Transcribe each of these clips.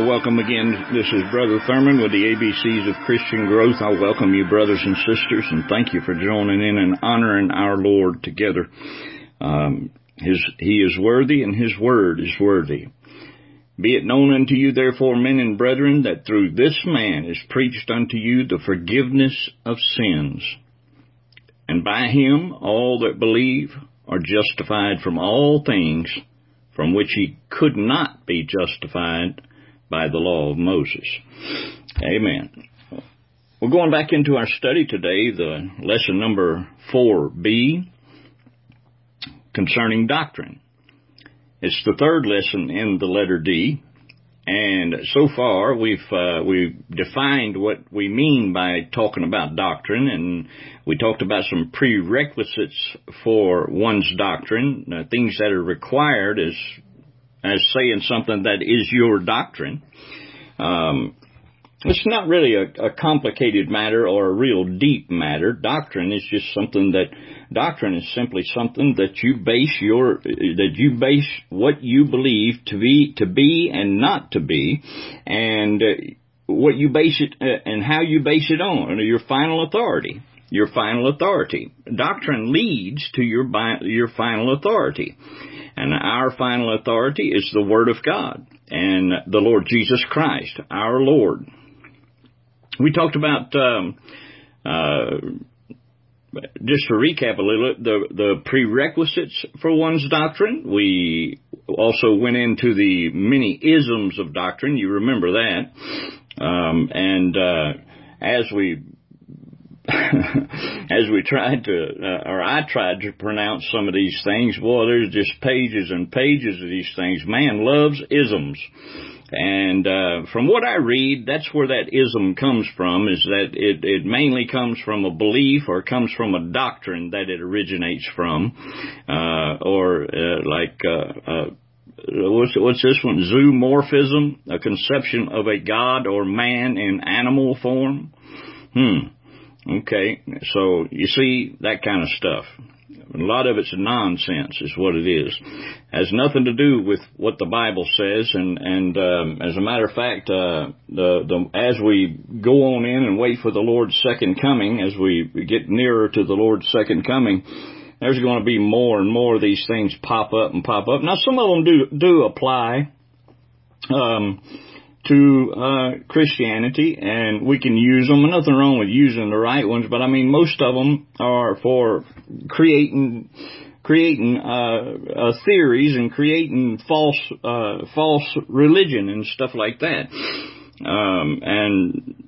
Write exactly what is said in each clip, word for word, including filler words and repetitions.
welcome again. This is Brother Thurman with the A B Cs of Christian Growth. I welcome you, brothers and sisters, and thank you for joining in and honoring our Lord together. Um, his, he is worthy, and His word is worthy. Be it known unto you, therefore, men and brethren, that through this man is preached unto you the forgiveness of sins. And by him all that believe are justified from all things from which he could not be justified by the law of Moses. Amen. We're going back into our study today, the lesson number four B, concerning doctrine. It's the third lesson in the letter D, and so far we've uh, we've defined what we mean by talking about doctrine, and we talked about some prerequisites for one's doctrine, uh, things that are required as as saying something that is your doctrine. Um, it's not really a, a complicated matter or a real deep matter. Doctrine is just something that, doctrine is simply something that you base your, that you base what you believe to be, to be and not to be, and uh, what you base it, uh, and how you base it on, your final authority. Your final authority. Doctrine leads to your, your final authority. And our final authority is the Word of God and the Lord Jesus Christ, our Lord. We talked about, um, uh, just to recap a little, the, the prerequisites for one's doctrine. We also went into the many isms of doctrine. You remember that. Um, and uh, as we As we tried to, uh, or I tried to pronounce some of these things, boy, there's just pages and pages of these things. Man loves isms. And uh, from what I read, that's where that ism comes from, is that it, it mainly comes from a belief or comes from a doctrine that it originates from. Uh, or uh, like, uh, uh, what's, what's this one? Zoomorphism, a conception of a god or man in animal form. Hmm. Okay, so you see, that kind of stuff. A lot of it's nonsense is what it is. Has nothing to do with what the Bible says, and, and um, as a matter of fact, uh, the, the, as we go on in and wait for the Lord's second coming, as we get nearer to the Lord's second coming, there's going to be more and more of these things pop up and pop up. Now, some of them do, do apply um to uh Christianity, and we can use them. Nothing wrong with using the right ones, but I mean, most of them are for creating creating uh, uh theories and creating false uh false religion and stuff like that. Um and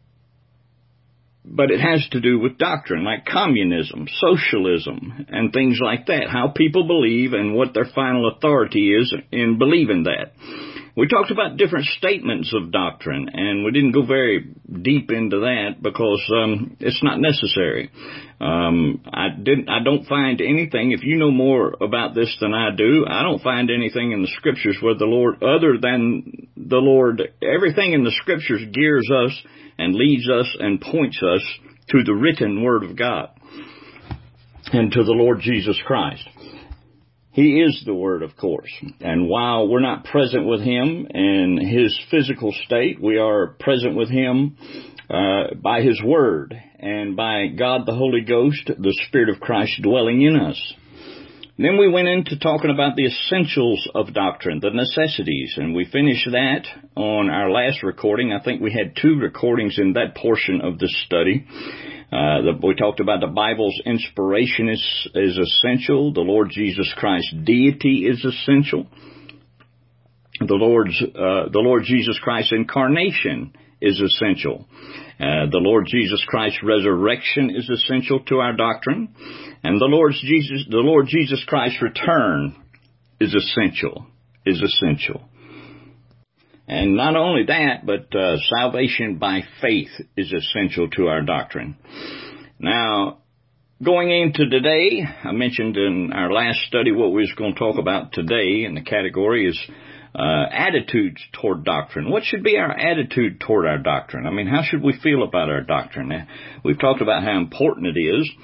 but it has to do with doctrine, like communism, socialism, and things like that, how people believe and what their final authority is in believing that. We talked about different statements of doctrine, and we didn't go very deep into that because um, it's not necessary. Um, I didn't. I don't find anything. If you know more about this than I do, I don't find anything in the Scriptures where the Lord, other than the Lord, everything in the Scriptures gears us and leads us and points us to the written Word of God and to the Lord Jesus Christ. He is the Word, of course, and while we're not present with Him in His physical state, we are present with Him uh, by His Word and by God the Holy Ghost, the Spirit of Christ dwelling in us. Then we went into talking about the essentials of doctrine, the necessities, and we finished that on our last recording. I think we had two recordings in that portion of the study. Uh, the, we talked about the Bible's inspiration is, is essential. The Lord Jesus Christ's deity is essential. The Lord's, uh, the Lord Jesus Christ's incarnation is essential. Uh, the Lord Jesus Christ's resurrection is essential to our doctrine. And the Lord's Jesus, the Lord Jesus Christ's return is essential, is essential. And not only that, but uh, salvation by faith is essential to our doctrine. Now, going into today, I mentioned in our last study what we was going to talk about today, and the category is uh, attitudes toward doctrine. What should be our attitude toward our doctrine? I mean, how should we feel about our doctrine? Now, we've talked about how important it is.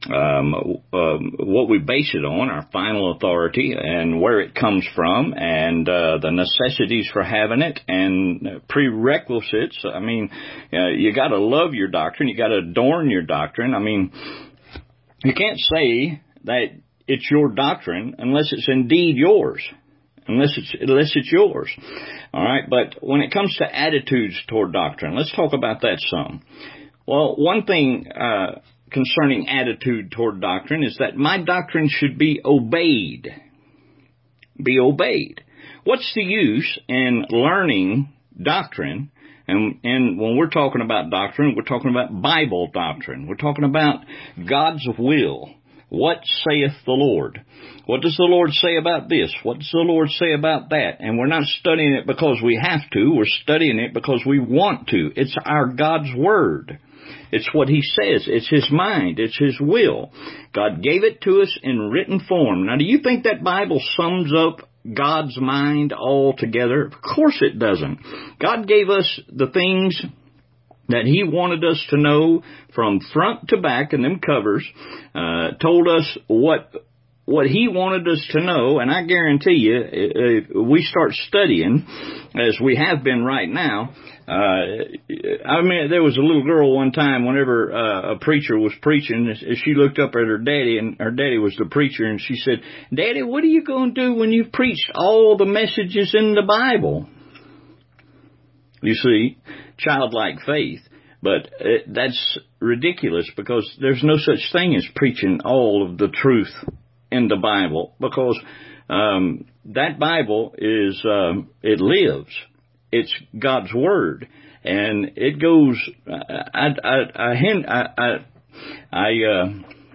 um, um, what we base it on, our final authority, and where it comes from, and uh, the necessities for having it, and prerequisites. I mean, uh, you got to love your doctrine. You got to adorn your doctrine. I mean, you can't say that it's your doctrine unless it's indeed yours. Unless it's, unless it's yours. All right. But when it comes to attitudes toward doctrine, let's talk about that some. Well, one thing, uh, concerning attitude toward doctrine is that my doctrine should be obeyed. Be obeyed. What's the use in learning doctrine? And, and when we're talking about doctrine, we're talking about Bible doctrine. We're talking about God's will. What saith the Lord? What does the Lord say about this? What does the Lord say about that? And we're not studying it because we have to. We're studying it because we want to. It's our God's Word. It's what He says. It's His mind. It's His will. God gave it to us in written form. Now, do you think that Bible sums up God's mind altogether? Of course it doesn't. God gave us the things that He wanted us to know from front to back in them covers, uh, told us what what He wanted us to know, and I guarantee you, if we start studying, as we have been right now, uh, I mean, there was a little girl one time, whenever uh, a preacher was preaching, she looked up at her daddy, and her daddy was the preacher, and she said, "Daddy, what are you going to do when you've preached all the messages in the Bible?" You see, childlike faith. But it, that's ridiculous, because there's no such thing as preaching all of the truth in the Bible, because um, that Bible is, um, it lives. It's God's Word. And it goes, I, I, I, I, I, I, uh,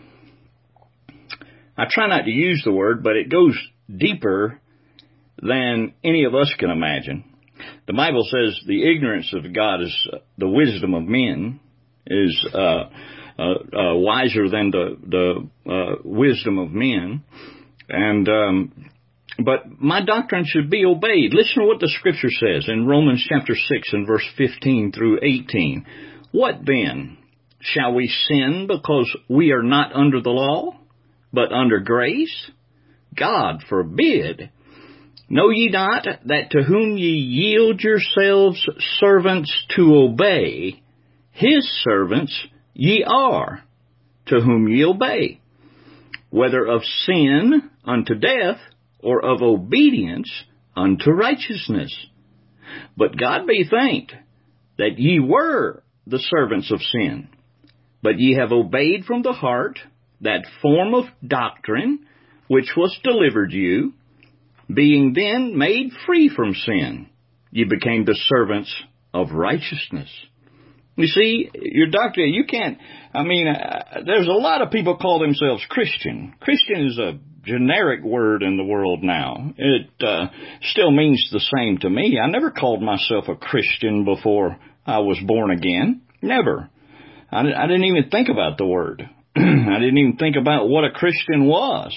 I try not to use the word, but it goes deeper than any of us can imagine. The Bible says the ignorance of God is uh, the wisdom of men, is uh, uh, uh, wiser than the the uh, wisdom of men. And um, but my doctrine should be obeyed. Listen to what the Scripture says in Romans chapter six and verse fifteen through eighteen. What then? Shall we sin because we are not under the law, but under grace? God forbid. Know ye not that to whom ye yield yourselves servants to obey, His servants ye are, to whom ye obey, whether of sin unto death, or of obedience unto righteousness? But God be thanked that ye were the servants of sin, but ye have obeyed from the heart that form of doctrine which was delivered you. Being then made free from sin, ye became the servants of righteousness. You see, your doctrine, you can't, I mean, uh, there's a lot of people call themselves Christian. Christian is a generic word in the world now. It uh, still means the same to me. I never called myself a Christian before I was born again. Never. I, I didn't even think about the word. I didn't even think about what a Christian was.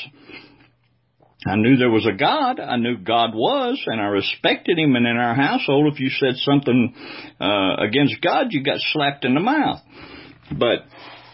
I knew there was a God. I knew God was, and I respected Him. And in our household, if you said something uh, against God, you got slapped in the mouth. But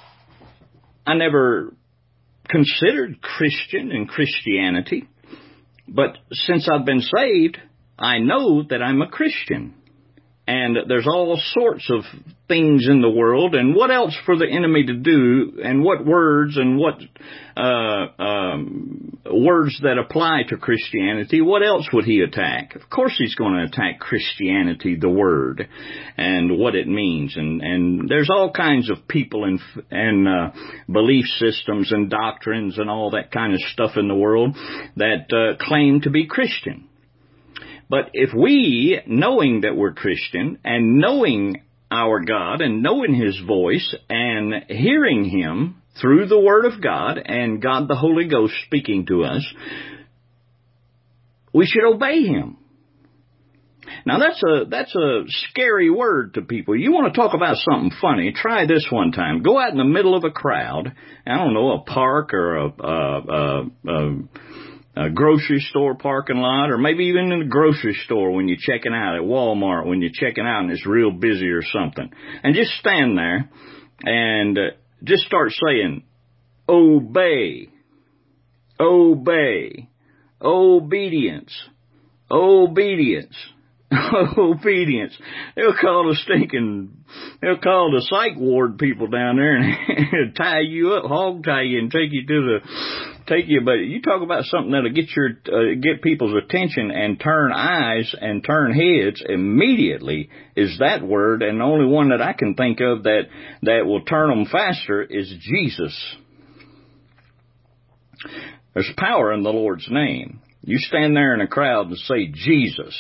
I never considered Christian and Christianity. But since I've been saved, I know that I'm a Christian. And there's all sorts of things in the world, and what else for the enemy to do, and what words and what uh, um, words that apply to Christianity, what else would he attack? Of course he's going to attack Christianity, the word, and what it means. And, and there's all kinds of people and, and uh, belief systems and doctrines and all that kind of stuff in the world that uh, claim to be Christian. But if we, knowing that we're Christian, and knowing our God, and knowing His voice, and hearing Him through the Word of God, and God the Holy Ghost speaking to us, we should obey Him. Now that's a, that's a scary word to people. You want to talk about something funny, try this one time. Go out in the middle of a crowd, I don't know, a park or a... a, a, a a grocery store parking lot, or maybe even in a grocery store when you're checking out, at Walmart when you're checking out and it's real busy or something. And just stand there and uh, just start saying, obey, obey, obedience, obedience, obedience. They'll call the stinking, they'll call the psych ward people down there and tie you up, hog tie you, and take you to the, take you. But you talk about something that'll get your, uh, get people's attention and turn eyes and turn heads immediately is that word. And the only one that I can think of that, that will turn them faster is Jesus. There's power in the Lord's name. You stand there in a crowd and say Jesus.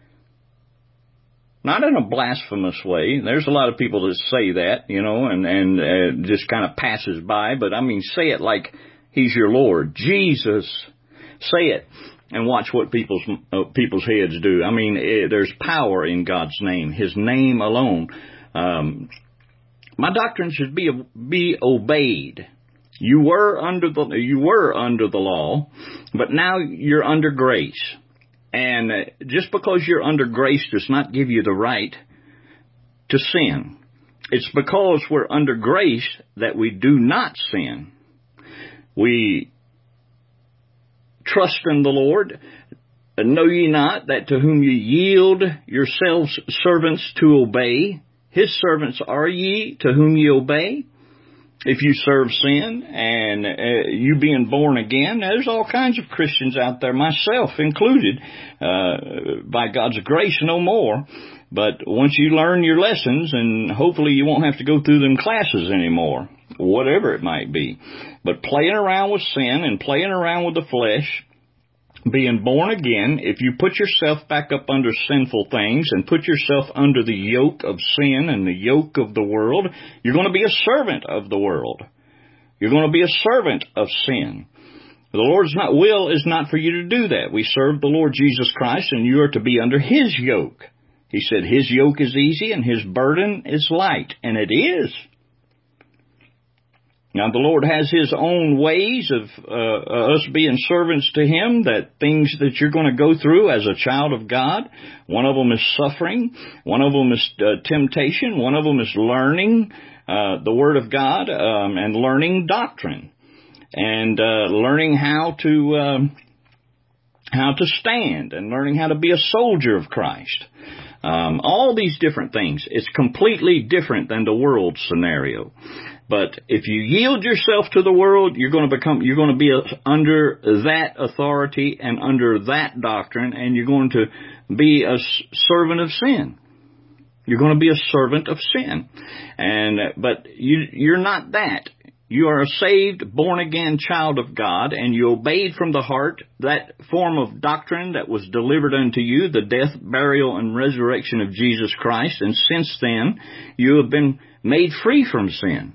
Not in a blasphemous way. There's a lot of people that say that, you know, and, and uh, just kind of passes by. But, I mean, say it like He's your Lord. Jesus. Say it. And watch what people's uh, people's heads do. I mean, it, there's power in God's name. His name alone. Um, my doctrine should be be obeyed. You were under the you were under the law, but now you're under grace. And just because you're under grace does not give you the right to sin. It's because we're under grace that we do not sin. We trust in the Lord. Know ye not that to whom ye yield yourselves servants to obey, His servants are ye to whom ye obey? If you serve sin and uh, you being born again, there's all kinds of Christians out there, myself included, uh, by God's grace no more. But once you learn your lessons, and hopefully you won't have to go through them classes anymore, whatever it might be. But playing around with sin and playing around with the flesh, being born again, if you put yourself back up under sinful things and put yourself under the yoke of sin and the yoke of the world, you're going to be a servant of the world. You're going to be a servant of sin. The Lord's not will is not for you to do that. We serve the Lord Jesus Christ, and you are to be under His yoke. He said His yoke is easy and His burden is light, and it is. Now, the Lord has His own ways of uh, us being servants to Him, that things that you're going to go through as a child of God. One of them is suffering. One of them is uh, temptation. One of them is learning uh, the Word of God um, and learning doctrine. And uh, learning how to um, how to stand and learning how to be a soldier of Christ. Um, all these different things. It's completely different than the world scenario. But if you yield yourself to the world, you're going to become, you're going to be a, under that authority and under that doctrine, and you're going to be a servant of sin. You're going to be a servant of sin. And, but you, you're not that. You are a saved, born-again child of God, and you obeyed from the heart that form of doctrine that was delivered unto you, the death, burial, and resurrection of Jesus Christ. And since then, you have been made free from sin.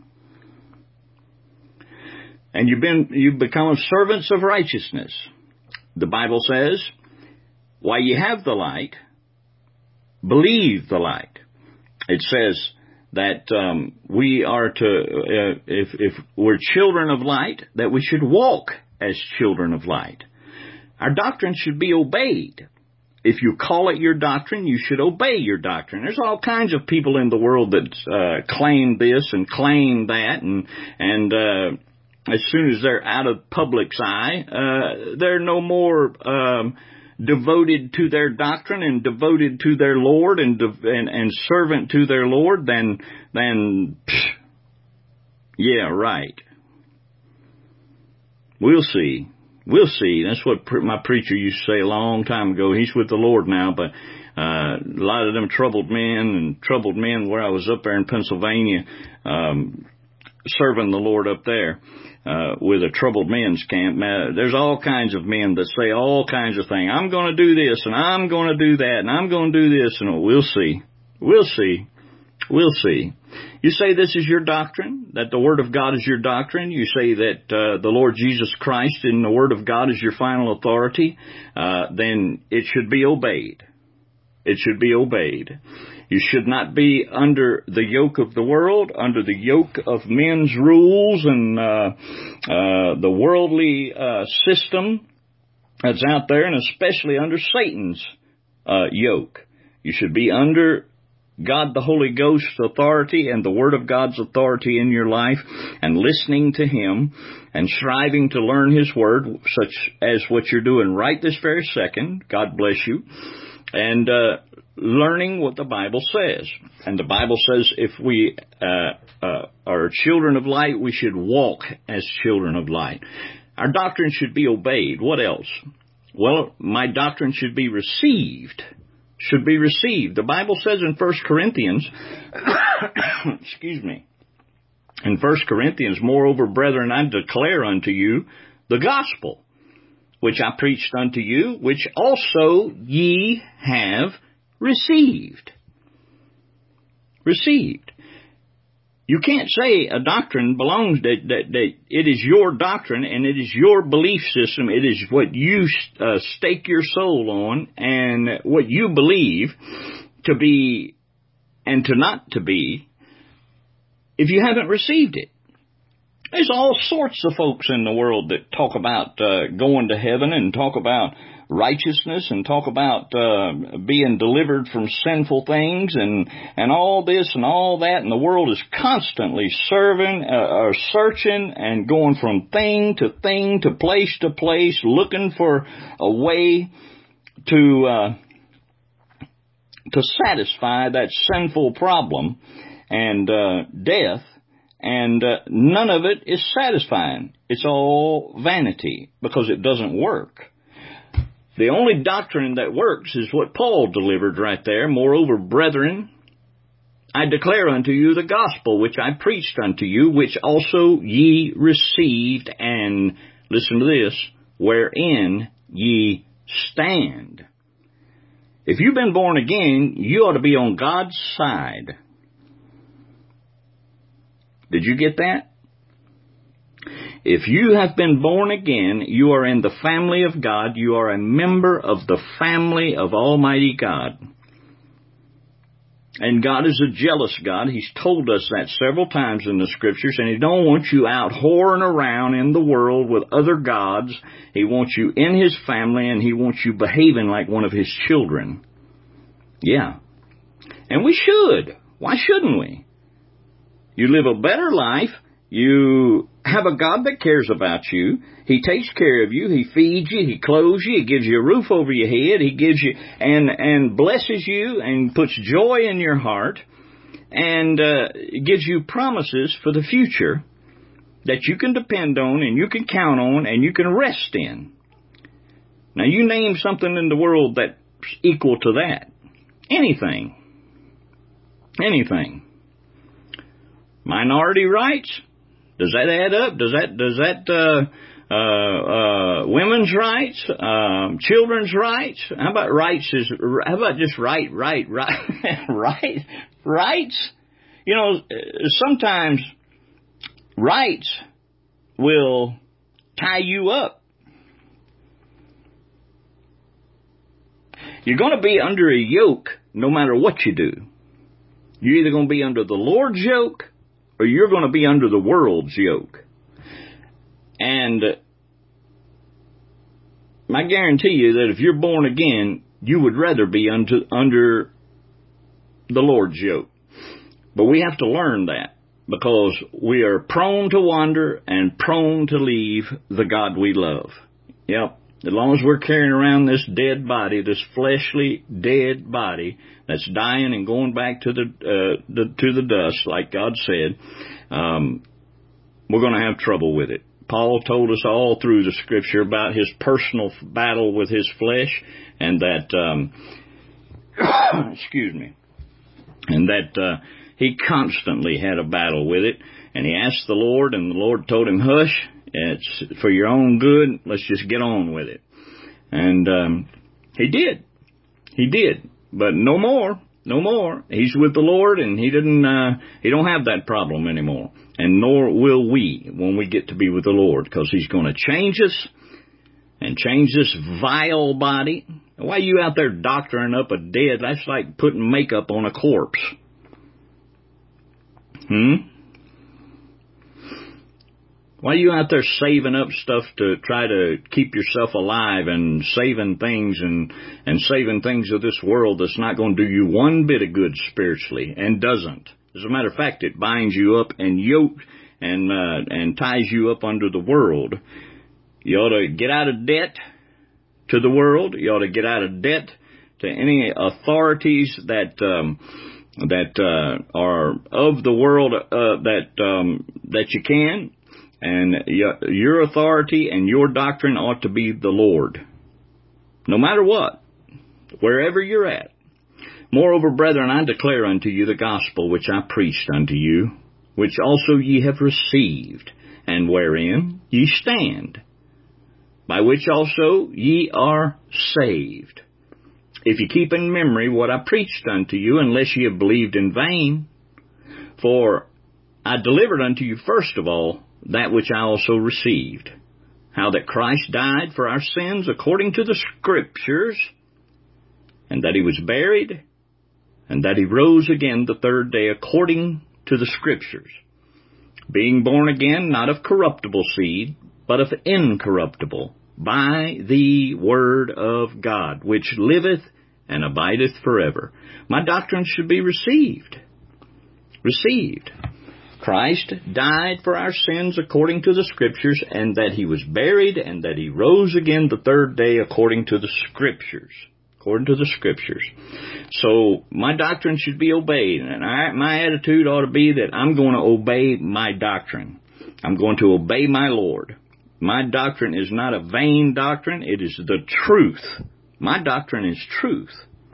And you've been, you've become servants of righteousness. The Bible says, while you have the light, believe the light. It says that um, we are to, uh, if, if we're children of light, that we should walk as children of light. Our doctrine should be obeyed. If you call it your doctrine, you should obey your doctrine. There's all kinds of people in the world that uh, claim this and claim that, and and uh, as soon as they're out of public's eye, uh, they're no more um, devoted to their doctrine and devoted to their Lord and de- and, and servant to their Lord than, than psh, yeah, right. We'll see. We'll see. That's what pre- my preacher used to say a long time ago. He's with the Lord now, but uh, a lot of them troubled men and troubled men where I was up there in Pennsylvania, um, serving the Lord up there. Uh, with a troubled men's camp. Now, there's all kinds of men that say all kinds of things. I'm going to do this, and I'm going to do that, and I'm going to do this, and we'll see. We'll see. We'll see. You say this is your doctrine, that the Word of God is your doctrine. You say that uh, the Lord Jesus Christ in the Word of God is your final authority. Uh, then it should be obeyed. It should be obeyed. You should not be under the yoke of the world, under the yoke of men's rules and uh, uh, the worldly uh, system that's out there, and especially under Satan's uh, yoke. You should be under God the Holy Ghost's authority and the Word of God's authority in your life, and listening to Him and striving to learn His Word, such as what you're doing right this very second, God bless you, and uh, learning what the Bible says. And the Bible says if we uh, uh, are children of light, we should walk as children of light. Our doctrine should be obeyed. What else? Well, my doctrine should be received. Should be received. The Bible says in First Corinthians, excuse me, in First Corinthians, moreover, brethren, I declare unto you the gospel, which I preached unto you, which also ye have received. Received. You can't say a doctrine belongs, that, that, that it is your doctrine and it is your belief system. It is what you uh, stake your soul on and what you believe to be and to not to be if you haven't received it. There's all sorts of folks in the world that talk about uh, going to heaven and talk about righteousness and talk about uh, being delivered from sinful things and and all this and all that, and the world is constantly serving uh, or searching and going from thing to thing to place to place, looking for a way to uh, to satisfy that sinful problem and uh, death, and uh, none of it is satisfying. It's all vanity because it doesn't work. The only doctrine that works is what Paul delivered right there. Moreover, brethren, I declare unto you the gospel which I preached unto you, which also ye received, and, listen to this, wherein ye stand. If you've been born again, you ought to be on God's side. Did you get that? If you have been born again, you are in the family of God. You are a member of the family of Almighty God. And God is a jealous God. He's told us that several times in the Scriptures, and He don't want you out whoring around in the world with other gods. He wants you in His family, and He wants you behaving like one of His children. Yeah. And we should. Why shouldn't we? You live a better life. You have a God that cares about you. He takes care of you. He feeds you. He clothes you. He gives you a roof over your head. He gives you and and blesses you and puts joy in your heart and uh, gives you promises for the future that you can depend on and you can count on and you can rest in. Now, you name something in the world that's equal to that. Anything. Anything. Minority rights? Does that add up? Does that, does that, uh, uh, uh, women's rights, um, children's rights? How about rights is, how about just right, right, right, right, rights? You know, sometimes rights will tie you up. You're going to be under a yoke no matter what you do. You're either going to be under the Lord's yoke or you're going to be under the world's yoke. And I guarantee you that if you're born again, you would rather be under, under the Lord's yoke. But we have to learn that because we are prone to wander and prone to leave the God we love. Yep. As long as we're carrying around this dead body, this fleshly dead body that's dying and going back to the, uh, the to the dust, like God said, um, we're going to have trouble with it. Paul told us all through the Scripture about his personal battle with his flesh, and that, um, excuse me, and that uh, he constantly had a battle with it, and he asked the Lord, and the Lord told him, hush. It's for your own good. Let's just get on with it. And um, he did. He did. But no more. No more. He's with the Lord, and he didn't. Uh, he don't have that problem anymore. And nor will we when we get to be with the Lord, because He's going to change us and change this vile body. Why are you out there doctoring up a dead? That's like putting makeup on a corpse. Hmm. Why are you out there saving up stuff to try to keep yourself alive and saving things and, and saving things of this world that's not going to do you one bit of good spiritually and doesn't? As a matter of fact, it binds you up and yoke and, uh, and ties you up under the world. You ought to get out of debt to the world. You ought to get out of debt to any authorities that, um, that, uh, are of the world, uh, that, um, that you can. And your authority and your doctrine ought to be the Lord, no matter what, wherever you're at. Moreover, brethren, I declare unto you the gospel which I preached unto you, which also ye have received, and wherein ye stand, by which also ye are saved, if ye keep in memory what I preached unto you, unless ye have believed in vain. For I delivered unto you first of all that which I also received, how that Christ died for our sins according to the Scriptures, and that he was buried, and that he rose again the third day according to the Scriptures, being born again not of corruptible seed, but of incorruptible, by the word of God, which liveth and abideth forever. My doctrine should be received. Received. Christ died for our sins according to the Scriptures, and that he was buried, and that he rose again the third day according to the Scriptures. According to the Scriptures. So my doctrine should be obeyed, and I, my attitude ought to be that I'm going to obey my doctrine. I'm going to obey my Lord. My doctrine is not a vain doctrine. It is the truth. My doctrine is truth.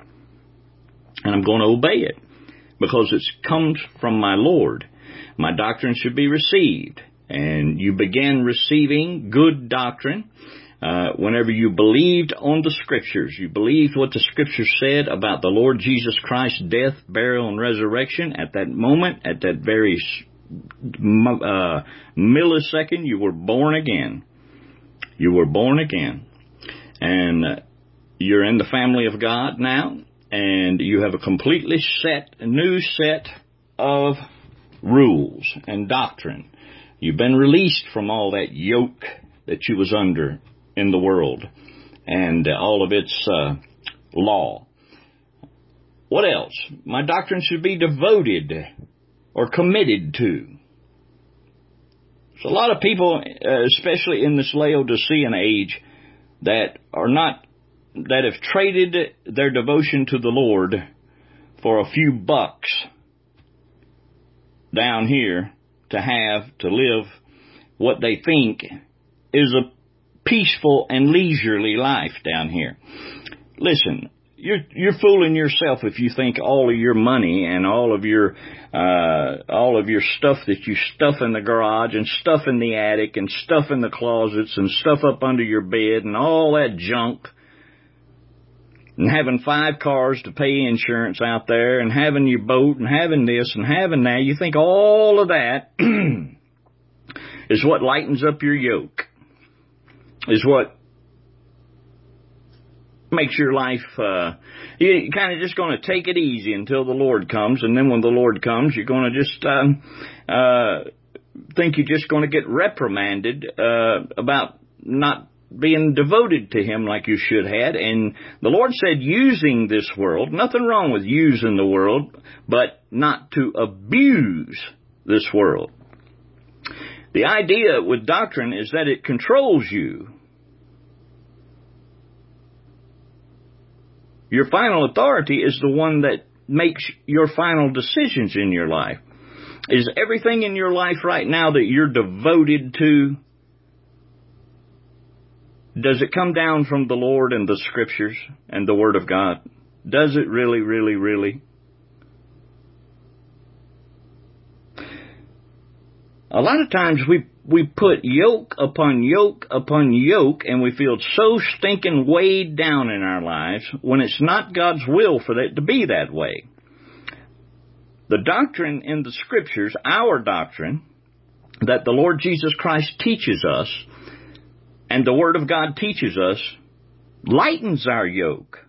And I'm going to obey it because it comes from my Lord. My doctrine should be received, and you began receiving good doctrine uh, whenever you believed on the Scriptures. You believed what the Scriptures said about the Lord Jesus Christ's death, burial, and resurrection. At that moment, at that very uh, millisecond, you were born again. You were born again, and uh, you're in the family of God now, and you have a completely set, a new set of rules and doctrine. You've been released from all that yoke that you was under in the world and uh, all of its uh, law. What else? My doctrine should be devoted or committed to. So a lot of people, uh, especially in this Laodicean age, that are not, that have traded their devotion to the Lord for a few bucks down here to have, to live what they think is a peaceful and leisurely life down here. Listen, you're, you're fooling yourself if you think all of your money and all of your, uh, all of your stuff that you stuff in the garage and stuff in the attic and stuff in the closets and stuff up under your bed and all that junk, and having five cars to pay insurance out there, and having your boat, and having this, and having that, you think all of that is what lightens up your yoke, is what makes your life, uh, you're kind of just going to take it easy until the Lord comes, and then when the Lord comes, you're going to just um, uh, think you're just going to get reprimanded uh, about not being devoted to him like you should have. And the Lord said using this world, nothing wrong with using the world, but not to abuse this world. The idea with doctrine is that it controls you. Your final authority is the one that makes your final decisions in your life. Is everything in your life right now that you're devoted to, does it come down from the Lord and the Scriptures and the Word of God? Does it really, really, really? A lot of times we we put yoke upon yoke upon yoke, and we feel so stinking weighed down in our lives when it's not God's will for that to be that way. The doctrine in the Scriptures, our doctrine, that the Lord Jesus Christ teaches us, and the Word of God teaches us, lightens our yoke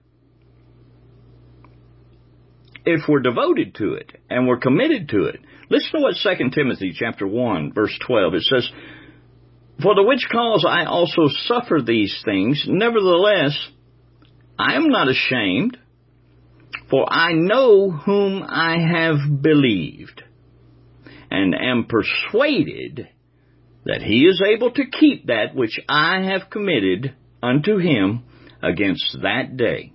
if we're devoted to it and we're committed to it. Listen to what Second Timothy chapter one, verse twelve, it says, For the which cause I also suffer these things, nevertheless, I am not ashamed, for I know whom I have believed, and am persuaded that he is able to keep that which I have committed unto him against that day.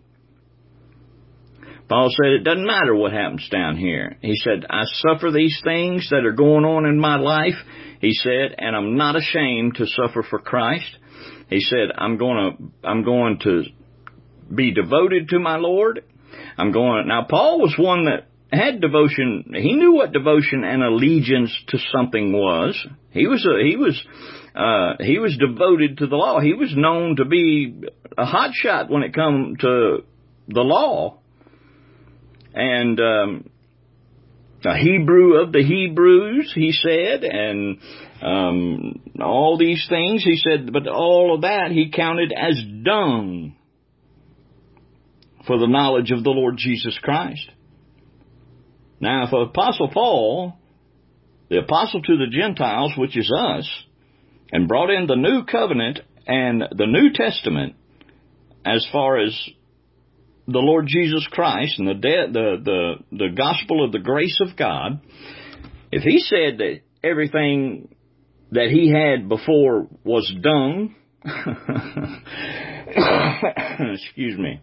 Paul said it doesn't matter what happens down here. He said, I suffer these things that are going on in my life. He said, and I'm not ashamed to suffer for Christ. He said, I'm going to, I'm going to be devoted to my Lord. I'm going, now Paul was one that had devotion. He knew what devotion and allegiance to something was. He was a, he was, uh, he was devoted to the law. He was known to be a hotshot when it come to the law. And, um, a Hebrew of the Hebrews, he said, and, um, all these things, he said, but all of that he counted as dung for the knowledge of the Lord Jesus Christ. Now, if Apostle Paul, the apostle to the Gentiles, which is us, and brought in the new covenant and the New Testament as far as the Lord Jesus Christ and the, de- the the the gospel of the grace of God, if he said that everything that he had before was dung, excuse me,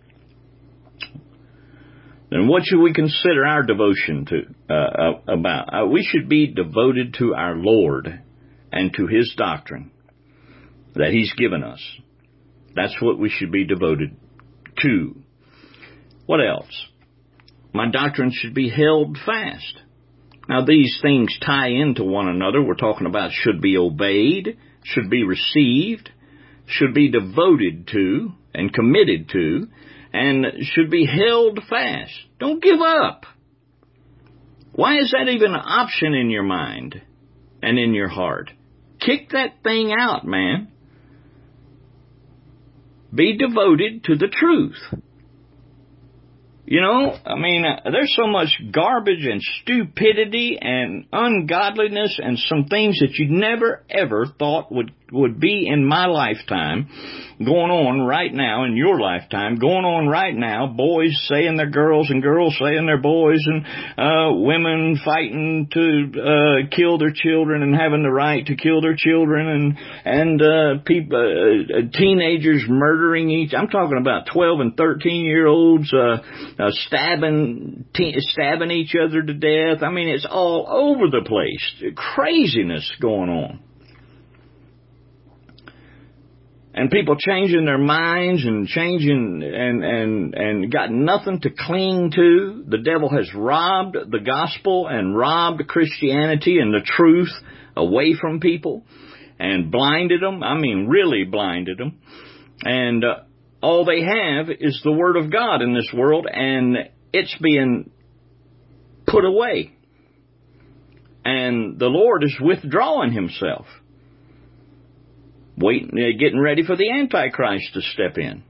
then what should we consider our devotion to uh, about? Uh, we should be devoted to our Lord and to his doctrine that he's given us. That's what we should be devoted to. What else? My doctrine should be held fast. Now, these things tie into one another. We're talking about should be obeyed, should be received, should be devoted to and committed to, and should be held fast. Don't give up. Why is that even an option in your mind and in your heart? Kick that thing out, man. Be devoted to the truth. You know, I mean, uh, there's so much garbage and stupidity and ungodliness and some things that you never, ever thought would, would be in my lifetime going on right now, in your lifetime, going on right now. Boys saying they're girls and girls saying they're boys, and uh, women fighting to uh, kill their children and having the right to kill their children, and and uh, people, uh, teenagers murdering each. I'm talking about twelve and thirteen year olds uh, uh, stabbing te- stabbing each other to death. I mean, it's all over the place. Craziness going on. And people changing their minds and changing and, and, and got nothing to cling to. The devil has robbed the gospel and robbed Christianity and the truth away from people and blinded them. I mean, really blinded them. And uh, all they have is the Word of God in this world, and it's being put away. And the Lord is withdrawing himself. Waiting, uh, getting ready for the Antichrist to step in.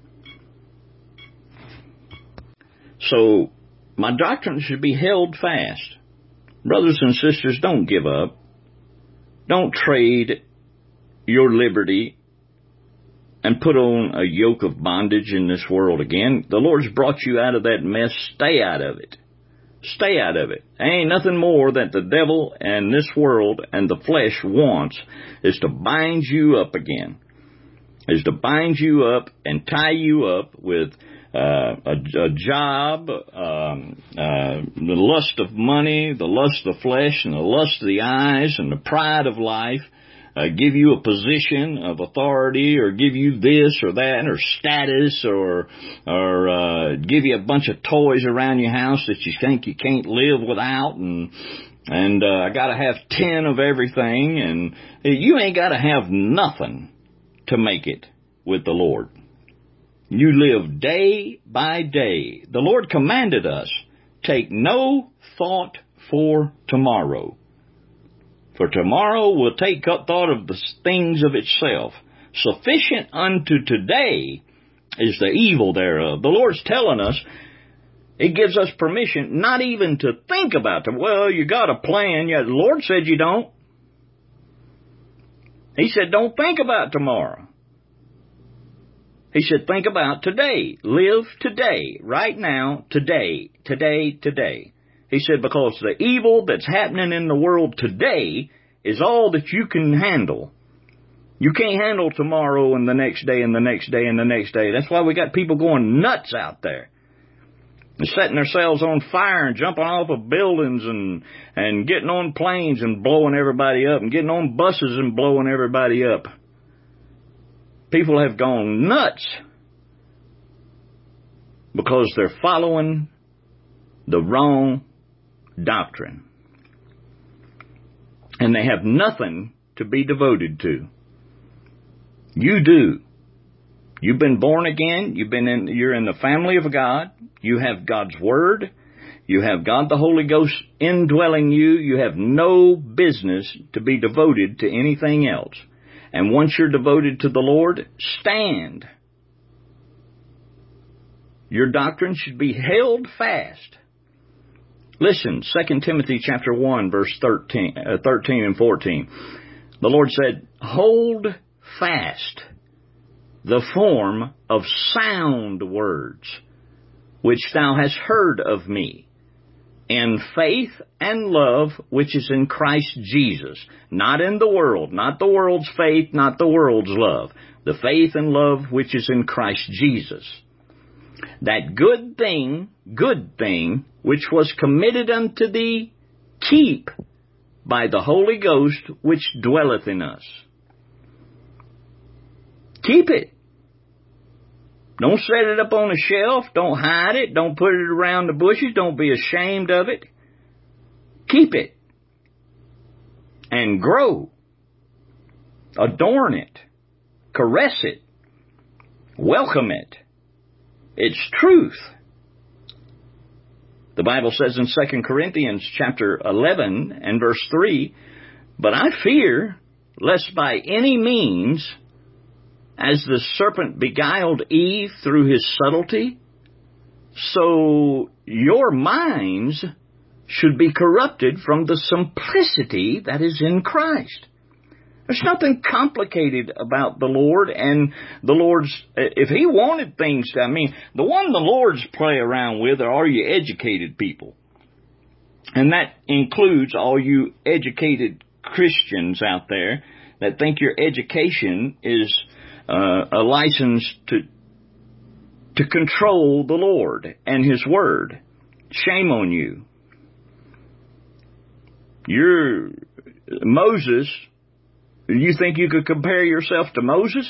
So, my doctrine should be held fast. Brothers and sisters, don't give up. Don't trade your liberty and put on a yoke of bondage in this world again. The Lord's brought you out of that mess. Stay out of it. Stay out of it. There ain't nothing more that the devil and this world and the flesh wants is to bind you up again. Is to bind you up and tie you up with uh, a, a job, um, uh, the lust of money, the lust of the flesh, and the lust of the eyes, and the pride of life. Uh, give you a position of authority, or give you this or that, or status, or or uh, give you a bunch of toys around your house that you think you can't live without, and and uh, I got to have ten of everything, and you ain't got to have nothing to make it with the Lord. You live day by day. The Lord commanded us, take no thought for tomorrow. For tomorrow will take thought of the things of itself. Sufficient unto today is the evil thereof. The Lord's telling us, it gives us permission not even to think about them. Well, you got a plan. Yeah, the Lord said you don't. He said, don't think about tomorrow. He said, think about today. Live today, right now, today, today, today. He said, because the evil that's happening in the world today is all that you can handle. You can't handle tomorrow and the next day and the next day and the next day. That's why we got people going nuts out there. And setting themselves on fire and jumping off of buildings and, and getting on planes and blowing everybody up and getting on buses and blowing everybody up. People have gone nuts because they're following the wrong doctrine. And they have nothing to be devoted to. You do. You've been born again. You've been in, you're in the family of God. You have God's Word. You have God the Holy Ghost indwelling you. You have no business to be devoted to anything else. And once you're devoted to the Lord, stand. Your doctrine should be held fast. Listen, Second Timothy chapter one, verse thirteen, uh, thirteen and fourteen. The Lord said, hold fast the form of sound words, which thou hast heard of me, in faith and love which is in Christ Jesus. Not in the world, not the world's faith, not the world's love. The faith and love which is in Christ Jesus. That good thing, good thing, which was committed unto thee, keep by the Holy Ghost which dwelleth in us. Keep it. Don't set it up on a shelf. Don't hide it. Don't put it around the bushes. Don't be ashamed of it. Keep it. And grow. Adorn it. Caress it. Welcome it. It's truth. The Bible says in Second Corinthians chapter eleven and verse three, but I fear lest by any means, as the serpent beguiled Eve through his subtlety, so your minds should be corrupted from the simplicity that is in Christ. There's nothing complicated about the Lord and the Lord's, if He wanted things to, I mean, the one the Lord's play around with are all you educated people. And that includes all you educated Christians out there that think your education is uh, a license to to control the Lord and His Word. Shame on you. You're Moses. You think you could compare yourself to Moses?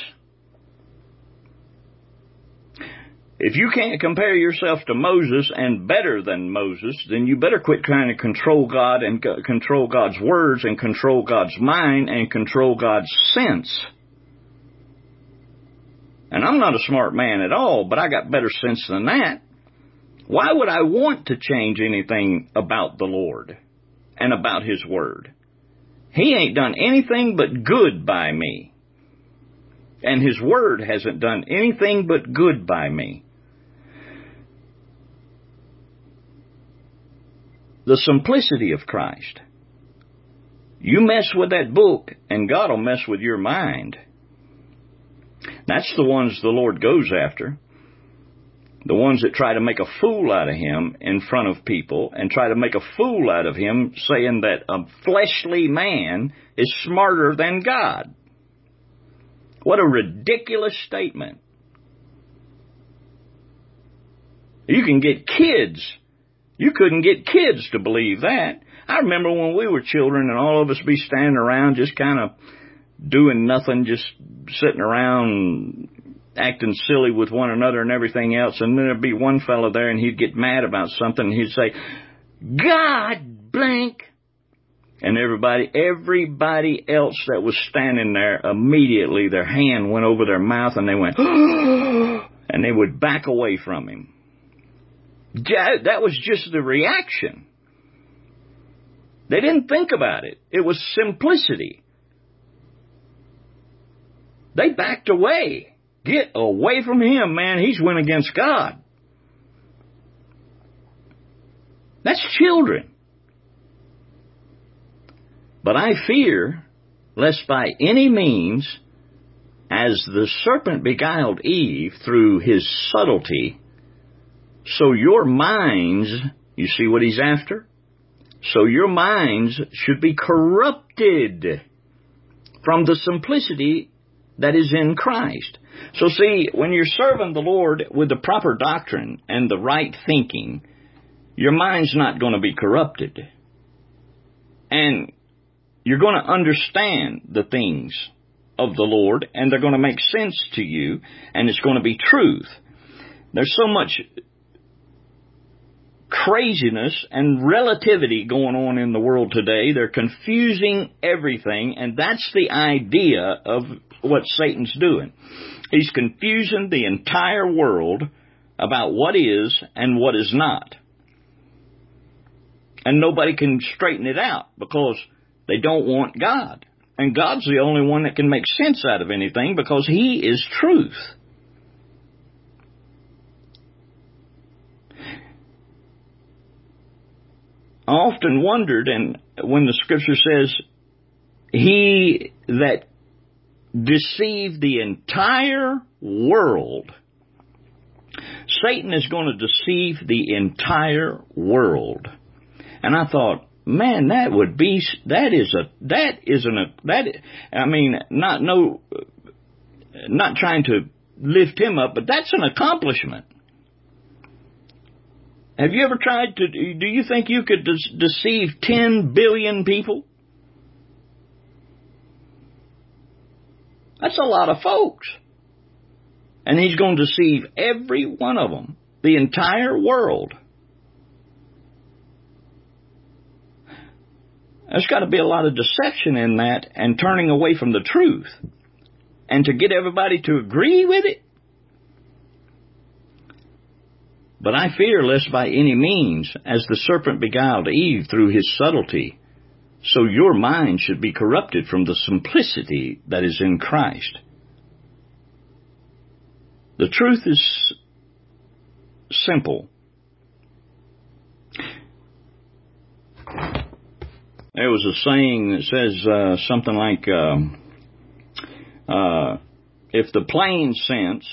If you can't compare yourself to Moses and better than Moses, then you better quit trying to control God and co- control God's words and control God's mind and control God's sense. And I'm not a smart man at all, but I got better sense than that. Why would I want to change anything about the Lord and about His Word? He ain't done anything but good by me. And His Word hasn't done anything but good by me. The simplicity of Christ. You mess with that book, and God will mess with your mind. That's the ones the Lord goes after. The ones that try to make a fool out of Him in front of people and try to make a fool out of Him saying that a fleshly man is smarter than God. What a ridiculous statement. You can get kids. You couldn't get kids to believe that. I remember when we were children and all of us be standing around just kind of doing nothing, just sitting around acting silly with one another and everything else, and then there'd be one fellow there and he'd get mad about something and he'd say, God blank. And everybody, everybody else that was standing there, immediately their hand went over their mouth and they went, and they would back away from him. That was just the reaction. They didn't think about it. It was simplicity. They backed away. Get away from him, man. He's went against God. That's children. But I fear lest by any means, as the serpent beguiled Eve through his subtlety, so your minds, you see what he's after? So your minds should be corrupted from the simplicity that is in Christ. So see, when you're serving the Lord with the proper doctrine and the right thinking, your mind's not going to be corrupted. And you're going to understand the things of the Lord, and they're going to make sense to you, and it's going to be truth. There's so much craziness and relativity going on in the world today. They're confusing everything, and that's the idea of what Satan's doing. He's confusing the entire world about what is and what is not. And nobody can straighten it out because they don't want God. And God's the only one that can make sense out of anything because He is truth. I often wondered, and when the Scripture says, He that deceived the entire world, Satan is going to deceive the entire world. And I thought, man, that would be, that is a, that isn't a, that, I mean, not, no, not trying to lift him up, but that's an accomplishment. Have you ever tried to, do you think you could de- deceive ten billion people? That's a lot of folks. And he's going to deceive every one of them, the entire world. There's got to be a lot of deception in that and turning away from the truth. And to get everybody to agree with it. But I fear lest by any means, as the serpent beguiled Eve through his subtlety, so your mind should be corrupted from the simplicity that is in Christ. The truth is simple. There was a saying that says uh, something like, uh, uh, if the plain sense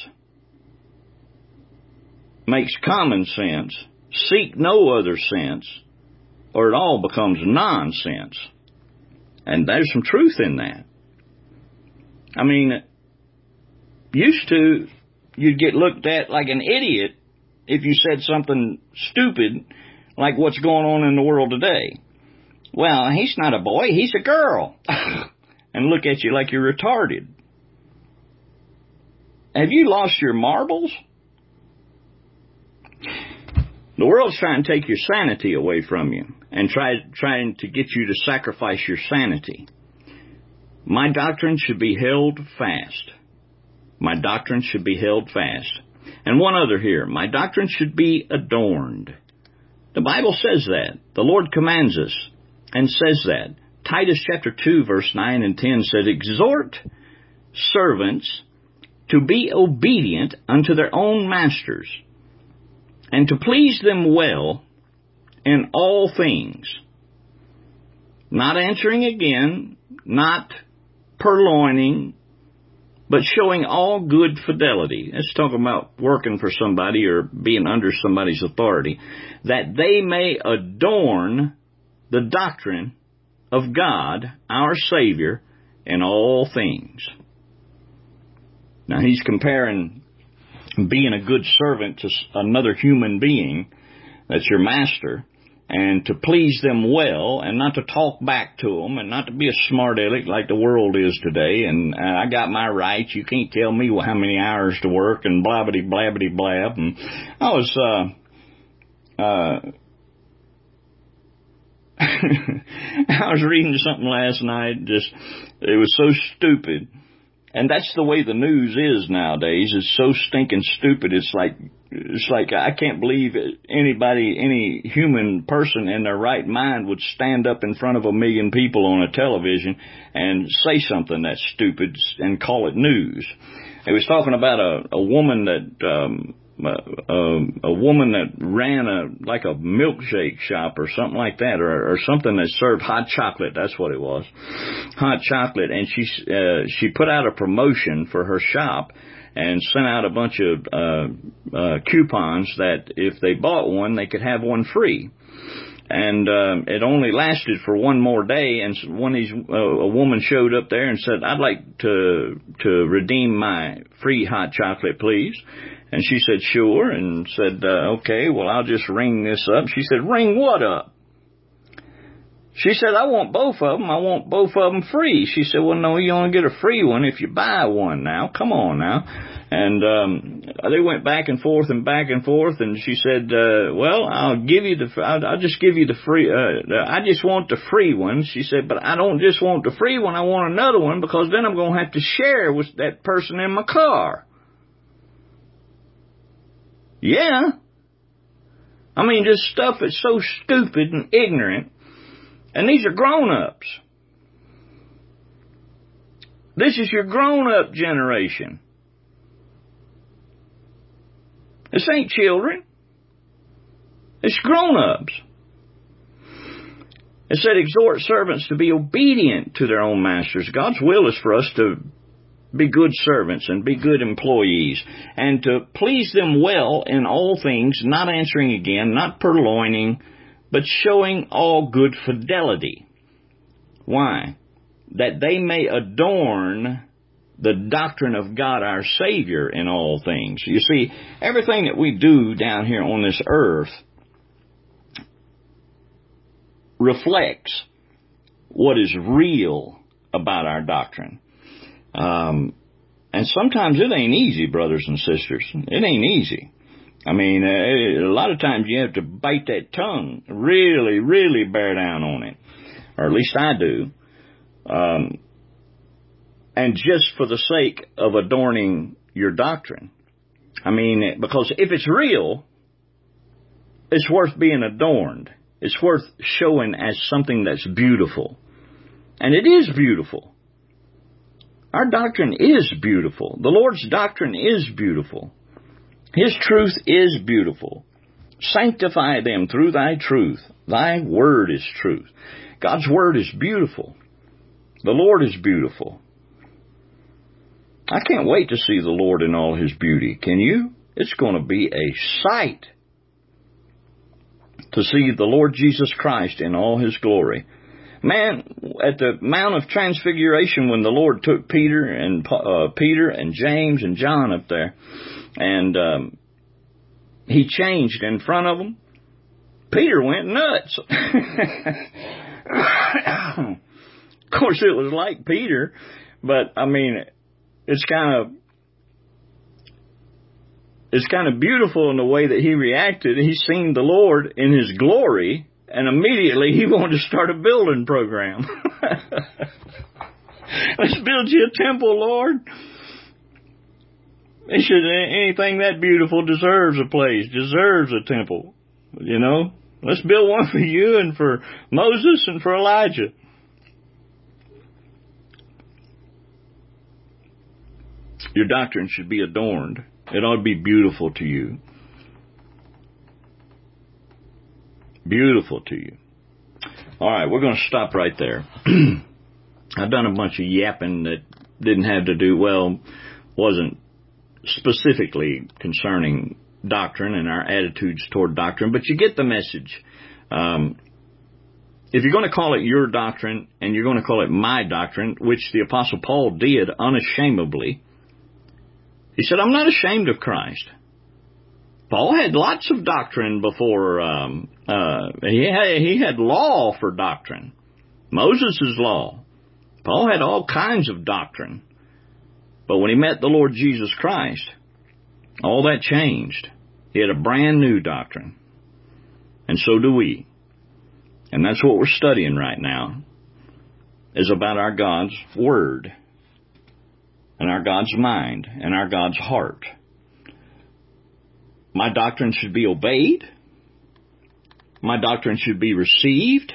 makes common sense, seek no other sense, or it all becomes nonsense. And there's some truth in that. I mean, used to, you'd get looked at like an idiot if you said something stupid like what's going on in the world today. Well, he's not a boy, he's a girl. And look at you like you're retarded. Have you lost your marbles? The world's trying to take your sanity away from you and try, trying to get you to sacrifice your sanity. My doctrine should be held fast. My doctrine should be held fast. And one other here. My doctrine should be adorned. The Bible says that. The Lord commands us and says that. Titus chapter two, verse nine and ten says, exhort servants to be obedient unto their own masters, and to please them well in all things, not answering again, not purloining, but showing all good fidelity. Let's talk about working for somebody or being under somebody's authority, that they may adorn the doctrine of God, our Savior, in all things. Now, he's comparing being a good servant to another human being that's your master, and to please them well, and not to talk back to them, and not to be a smart aleck like the world is today, and uh, I got my rights, you can't tell me how many hours to work, and blabbity blabbity blab. And I was, uh, uh, I was reading something last night, just, it was so stupid. And that's the way the news is nowadays. It's so stinking stupid. It's like, it's like I can't believe anybody, any human person in their right mind would stand up in front of a million people on a television and say something that's stupid and call it news. It was talking about a, a woman that um, a, a woman that ran a like a milkshake shop or something like that, or, or something that served hot chocolate. That's what it was, hot chocolate. And she uh, she put out a promotion for her shop and sent out a bunch of uh, uh, coupons that if they bought one, they could have one free. And um, it only lasted for one more day, and one of these, uh, a woman showed up there and said, "I'd like to to redeem my free hot chocolate, please." And she said, "Sure," and said, uh, "Okay, well, I'll just ring this up." She said, "Ring what up?" She said, "I want both of them. I want both of them free." She said, "Well, no, you only get a free one if you buy one now. Come on now." And um, they went back and forth and back and forth, and she said, uh, "Well, I'll give you the, I'll, I'll just give you the free, uh, I just want the free one." She said, "But I don't just want the free one, I want another one, because then I'm going to have to share with that person in my car." Yeah. I mean, just stuff that's so stupid and ignorant. And these are grown-ups. This is your grown-up generation. This ain't children. It's grown-ups. It said, "Exhort servants to be obedient to their own masters." God's will is for us to be good servants and be good employees, and to please them well in all things, not answering again, not purloining, but showing all good fidelity. Why? That they may adorn the doctrine of God our Savior in all things. You see, everything that we do down here on this earth reflects what is real about our doctrine. Um, and sometimes it ain't easy, brothers and sisters. It ain't easy. I mean, uh, a lot of times you have to bite that tongue, really, really bear down on it. Or at least I do. Um, and just for the sake of adorning your doctrine. I mean, because if it's real, it's worth being adorned. It's worth showing as something that's beautiful. And it is beautiful. Our doctrine is beautiful. The Lord's doctrine is beautiful. His truth is beautiful. Sanctify them through thy truth. Thy word is truth. God's word is beautiful. The Lord is beautiful. I can't wait to see the Lord in all his beauty. Can you? It's going to be a sight to see the Lord Jesus Christ in all his glory. Man, at the Mount of Transfiguration, when the Lord took Peter and uh, Peter and James and John up there, and um, he changed in front of them, Peter went nuts. Of course, it was like Peter, but I mean, it's kind of it's kind of beautiful in the way that he reacted. He seen the Lord in his glory, and immediately he wanted to start a building program. Let's build you a temple, Lord. It should, anything that beautiful deserves a place, deserves a temple. You know, let's build one for you and for Moses and for Elijah. Your doctrine should be adorned. It ought to be beautiful to you. Beautiful to you. All right, we're going to stop right there. I've done a bunch of yapping that didn't have to do, well, wasn't specifically concerning doctrine and our attitudes toward doctrine, but you get the message. Um, if you're going to call it your doctrine and you're going to call it my doctrine, which the Apostle Paul did unashamedly, he said, "I'm not ashamed of Christ." Paul had lots of doctrine before, um, uh, he had, he had law for doctrine. Moses' law. Paul had all kinds of doctrine. But when he met the Lord Jesus Christ, all that changed. He had a brand new doctrine. And so do we. And that's what we're studying right now, is about our God's Word, and our God's mind, and our God's heart. My doctrine should be obeyed. My doctrine should be received.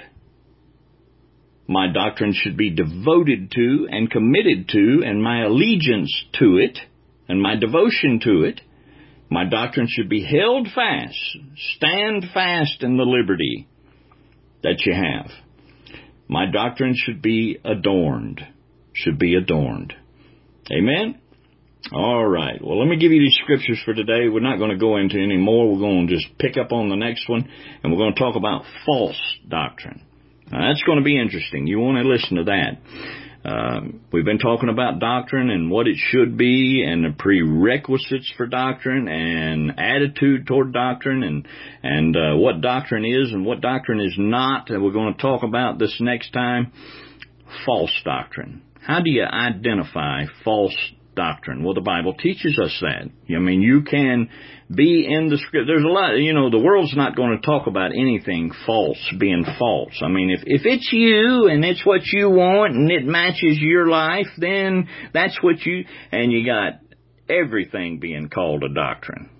My doctrine should be devoted to and committed to, and my allegiance to it, and my devotion to it My doctrine should be held fast. Stand fast in the liberty that you have. My doctrine should be adorned. Should be adorned. Amen? All right. Well, let me give you these scriptures for today. We're not going to go into any more. We're going to just pick up on the next one, and we're going to talk about false doctrine. Now, that's going to be interesting. You want to listen to that. Um, we've been talking about doctrine and what it should be and the prerequisites for doctrine and attitude toward doctrine and, and uh, what doctrine is and what doctrine is not. And we're going to talk about this next time, false doctrine. How do you identify false doctrine? Well, the Bible teaches us that. I mean, you can be in the script. There's a lot, you know, the world's not going to talk about anything false being false. I mean, if, if it's you and it's what you want and it matches your life, then that's what you, and you got everything being called a doctrine.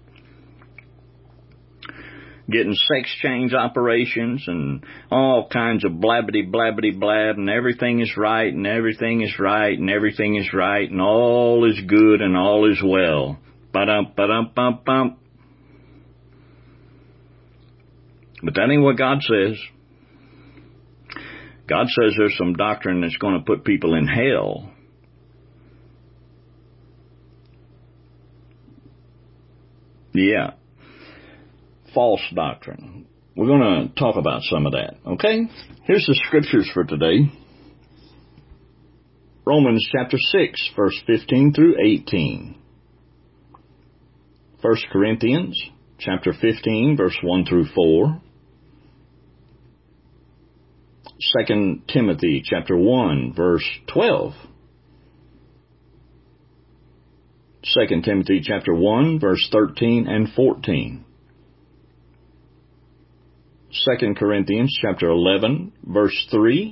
Getting sex change operations and all kinds of blabbity blabbity blab and everything is right and everything is right and everything is right and all is good and all is well. Ba-dum, ba-dum, bum, bum. But that ain't what God says. God says there's some doctrine that's going to put people in hell. Yeah. False doctrine. We're going to talk about some of that, okay? Here's the scriptures for today. Romans chapter six, verse fifteen through eighteen. First Corinthians chapter fifteen, verse one through four. Second Timothy chapter one, verse twelve. Second Timothy chapter one, verse thirteen and fourteen. Second Corinthians chapter eleven, verse three.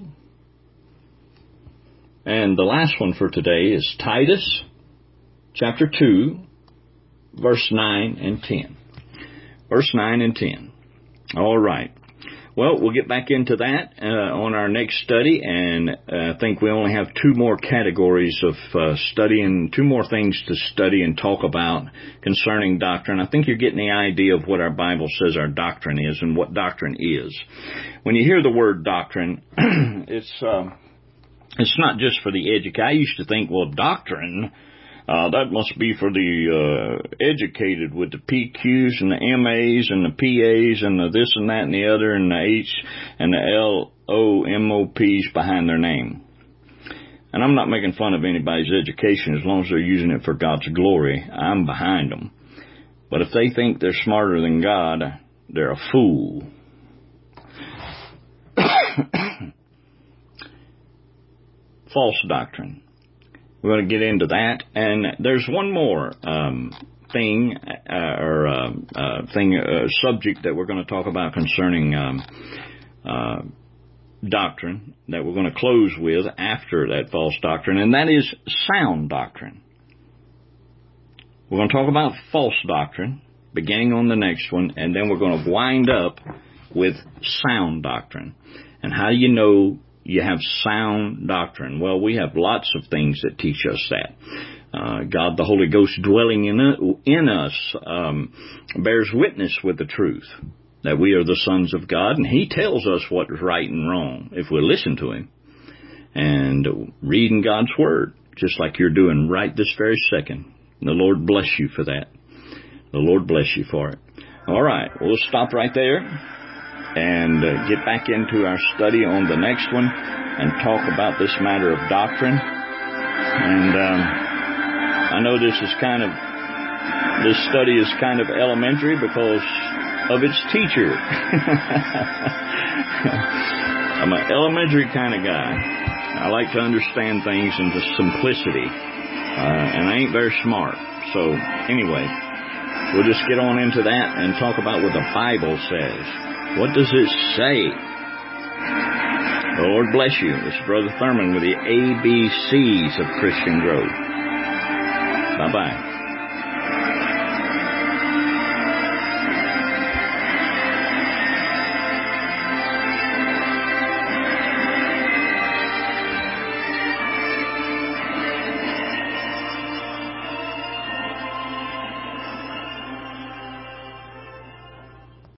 And the last one for today is Titus chapter two, verse nine and ten. Verse nine and ten. All right. Well, we'll get back into that uh, on our next study, and uh, I think we only have two more categories of uh, studying, two more things to study and talk about concerning doctrine. I think you're getting the idea of what our Bible says our doctrine is and what doctrine is. When you hear the word doctrine, it's uh, it's not just for the educated. I used to think, well, doctrine, Uh, that must be for the uh, educated with the P Qs and the M As and the P As and the this and that and the other and the H and the L O M O Ps behind their name. And I'm not making fun of anybody's education as long as they're using it for God's glory. I'm behind them. But if they think they're smarter than God, they're a fool. False doctrine. We're going to get into that, and there's one more um, thing uh, or uh, uh, thing uh, subject that we're going to talk about concerning um, uh, doctrine that we're going to close with after that false doctrine, and that is sound doctrine. We're going to talk about false doctrine beginning on the next one, and then we're going to wind up with sound doctrine. And how do you know you have sound doctrine? Well, we have lots of things that teach us that. Uh, God, the Holy Ghost dwelling in, in us, um, bears witness with the truth that we are the sons of God, and He tells us what is right and wrong if we listen to Him and reading God's Word, just like you're doing right this very second. The Lord bless you for that. The Lord bless you for it. All right, we'll stop right there and uh, get back into our study on the next one and talk about this matter of doctrine. And um, I know this is kind of, this study is kind of elementary because of its teacher. I'm an elementary kind of guy. I like to understand things in just simplicity. Uh, and I ain't very smart. So anyway, we'll just get on into that and talk about what the Bible says. What does it say? The Lord bless you. This is Brother Thurman with the A B Cs of Christian growth. Bye-bye.